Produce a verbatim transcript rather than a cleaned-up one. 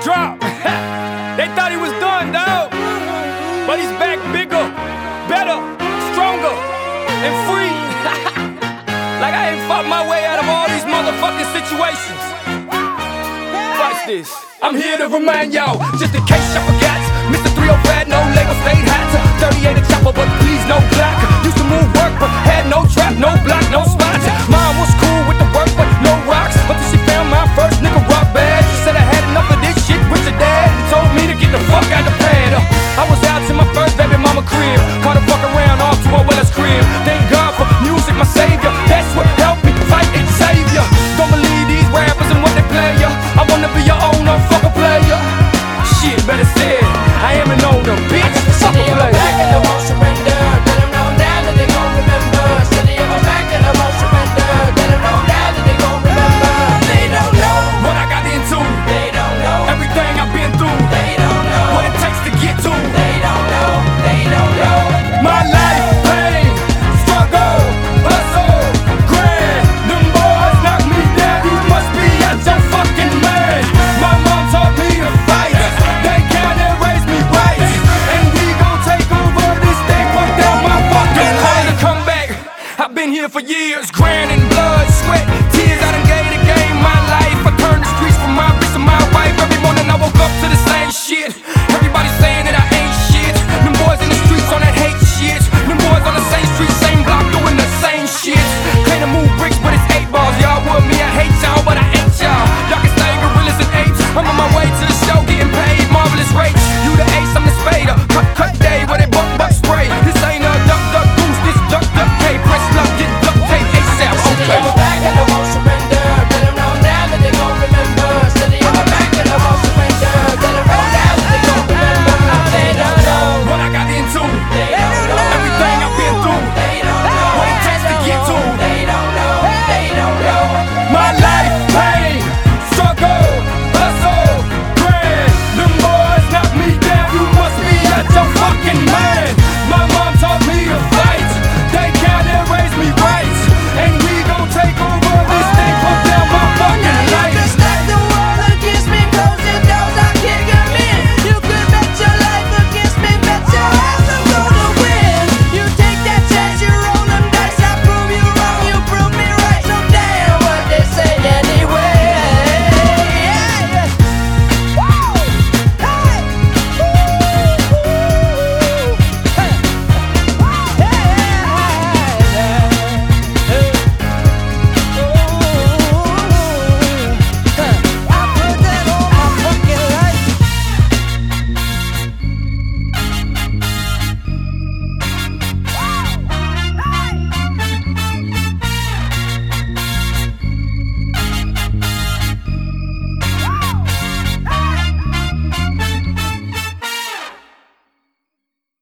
drop. They thought he was done, dog. But he's back bigger, better, stronger, and free. Like I ain't fought my way out of all these motherfucking situations. Watch this. I'm here to remind y'all, just in case y'all forgot. Mister three oh five, no label, stayed hot. thirty-eight a chopper, but please no block. Used to move work, but had no trap, no block, no spots. Mom was cool with the work, but no rocks. Until she found my first nigga rock bad. She said I had enough of this shit with your dad, and told me to get the fuck out the pad. Uh, I was out to my first baby mama crib, caught a fuck around off to a Willis crib. Thank God for music, my savior. That's what helped me fight and save ya. Don't believe these rappers and what they play ya. I wanna be your owner, fuck a player. Shit, better said, I am an owner, bitch. Fuck a player.